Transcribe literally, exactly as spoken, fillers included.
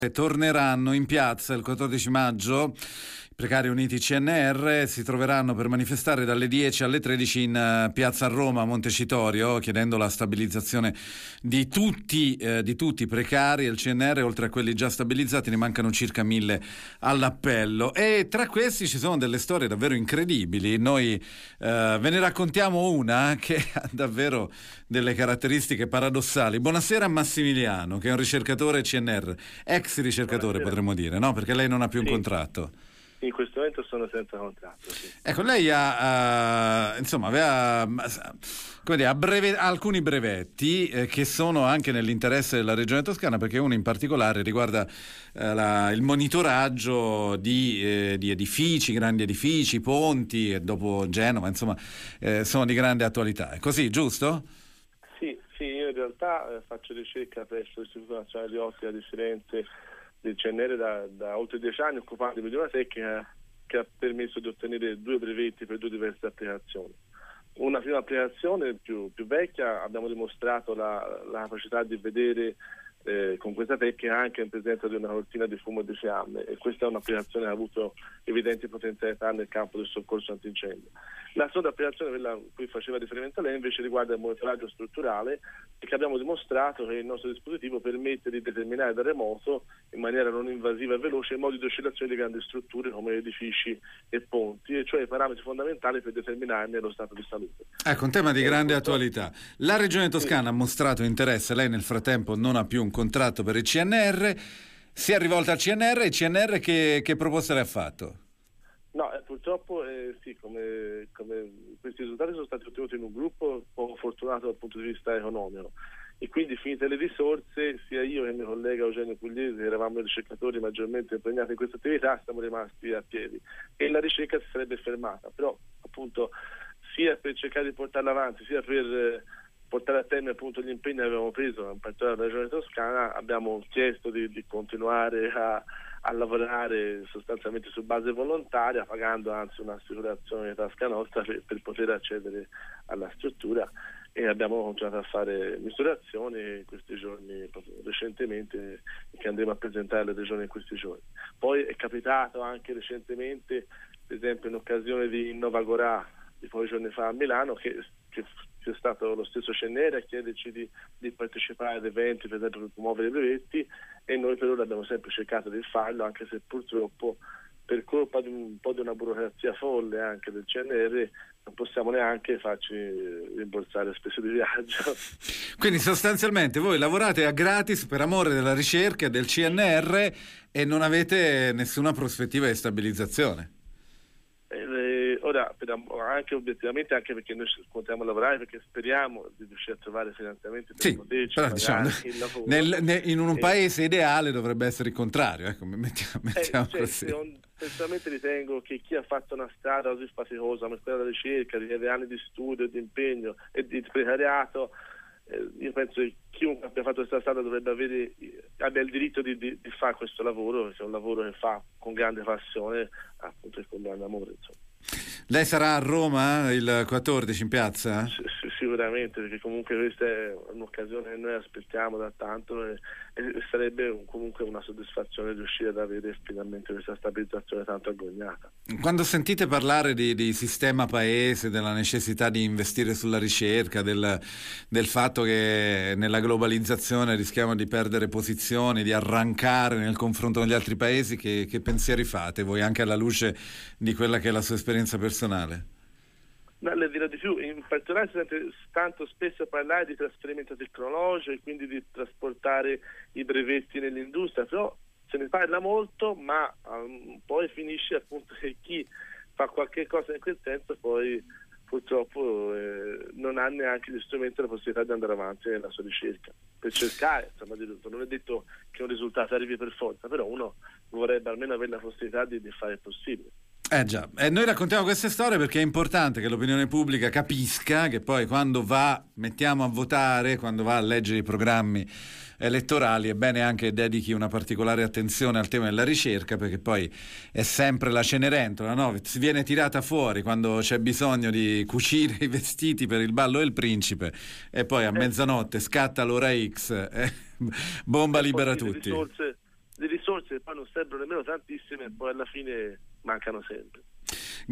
Torneranno in piazza il quattordici maggio. I precari uniti C N R si troveranno per manifestare dalle dieci alle tredici in uh, piazza Roma, Montecitorio, chiedendo la stabilizzazione di tutti, eh, di tutti i precari. Il C N R, oltre a quelli già stabilizzati, ne mancano circa mille all'appello. E tra questi ci sono delle storie davvero incredibili. Noi uh, ve ne raccontiamo una che ha davvero delle caratteristiche paradossali. Buonasera a Massimiliano, che è un ricercatore C N R, ex ricercatore Buonasera. Potremmo dire, no? Perché lei non ha più sì. un contratto. In questo momento sono senza contratto. Sì. Ecco, lei ha, uh, insomma, aveva come dire, ha breve, alcuni brevetti eh, che sono anche nell'interesse della Regione Toscana, perché uno in particolare riguarda eh, la, il monitoraggio di, eh, di edifici, grandi edifici, ponti, e dopo Genova, insomma, eh, sono di grande attualità. È così, giusto? Sì, sì, io in realtà eh, faccio ricerca presso l'Istituto Nazionale di Ottica di Firenze del C N R da, da oltre dieci anni, occupandomi di una tecnica che ha permesso di ottenere due brevetti per due diverse applicazioni. Una prima applicazione più, più vecchia, abbiamo dimostrato la, la capacità di vedere eh, con questa tecnica anche in presenza di una cortina di fumo e di fiamme, e questa è un'applicazione che ha avuto evidenti potenzialità nel campo del soccorso antincendio. La seconda applicazione, quella a cui faceva riferimento lei, invece riguarda il monitoraggio strutturale, perché abbiamo dimostrato che il nostro dispositivo permette di determinare da remoto, in maniera non invasiva e veloce, i modi di oscillazione di grandi strutture come edifici e ponti, e cioè i parametri fondamentali per determinarne lo stato di salute. Ecco, un tema di grande attualità. La Regione Toscana sì. ha mostrato interesse, lei nel frattempo non ha più un contratto per il C N R, si è rivolta al C N R, e il C N R che, che proposta le ha fatto? No, eh, purtroppo eh, sì, come, come questi risultati sono stati ottenuti in un gruppo poco fortunato dal punto di vista economico, e quindi finite le risorse, sia io che il mio collega Eugenio Pugliese, che eravamo i ricercatori maggiormente impegnati in questa attività, siamo rimasti a piedi e la ricerca si sarebbe fermata. Però appunto sia per cercare di portarla avanti, sia per eh, portare a termine appunto gli impegni che avevamo preso in particolare dalla Regione Toscana, abbiamo chiesto di, di continuare a a lavorare sostanzialmente su base volontaria, pagando anzi un'assicurazione di tasca nostra per, per poter accedere alla struttura, e abbiamo continuato a fare misurazioni in questi giorni, proprio recentemente, che andremo a presentare alle regioni in questi giorni. Poi è capitato anche recentemente, per esempio in occasione di Innovagorà di pochi giorni fa a Milano, che, che sia stato lo stesso C N R a chiederci di, di partecipare ad eventi, per esempio per promuovere i brevetti, e noi per ora abbiamo sempre cercato di farlo, anche se purtroppo per colpa di un po' di una burocrazia folle anche del C N R non possiamo neanche farci rimborsare spese di viaggio. Quindi sostanzialmente voi lavorate a gratis per amore della ricerca del C N R e non avete nessuna prospettiva di stabilizzazione. Eh, ora, per, anche obiettivamente, anche perché noi continuiamo a lavorare, perché speriamo di riuscire a trovare finanziamenti per sì, poterci però, pagare diciamo, il lavoro. Nel, nel, in un eh, paese ideale dovrebbe essere il contrario, ecco, mettiamo, mettiamo eh, cioè, così. Io personalmente ritengo che chi ha fatto una strada così faticosa, come quella della ricerca, di anni di studio, di impegno e di precariato, eh, io penso che chiunque abbia fatto questa strada dovrebbe avere, abbia il diritto di, di, di fare questo lavoro, perché è un lavoro che fa con grande passione, appunto, e con grande amore, insomma. Lei sarà a Roma il quattordici in piazza? S- sicuramente, perché comunque questa è un'occasione che noi aspettiamo da tanto, e, e sarebbe un, comunque una soddisfazione riuscire ad avere finalmente questa stabilizzazione tanto agognata. Quando sentite parlare di, di sistema paese, della necessità di investire sulla ricerca, del, del fatto che nella globalizzazione rischiamo di perdere posizioni, di arrancare nel confronto con gli altri paesi, che, che pensieri fate voi, anche alla luce di quella che è la sua esperienza personale? No, le dirò di più, in particolare si sente tanto spesso parlare di trasferimento tecnologico e quindi di trasportare i brevetti nell'industria, però se ne parla molto, ma um, poi finisce appunto che chi fa qualche cosa in quel senso poi purtroppo eh, non ha neanche gli strumenti e la possibilità di andare avanti nella sua ricerca. Per cercare, insomma, di tutto. Non è detto che un risultato arrivi per forza, però uno vorrebbe almeno avere la possibilità di, di fare il possibile. Eh già, e noi raccontiamo queste storie perché è importante che l'opinione pubblica capisca che poi quando va, mettiamo a votare, quando va a leggere i programmi elettorali, è bene anche dedichi una particolare attenzione al tema della ricerca, perché poi è sempre la Cenerentola, no? Si viene tirata fuori quando c'è bisogno di cucire i vestiti per il ballo del principe, e poi a mezzanotte scatta l'ora X, eh, bomba libera tutti. Risorse, le risorse che poi non servono nemmeno tantissime e poi alla fine mancano sempre.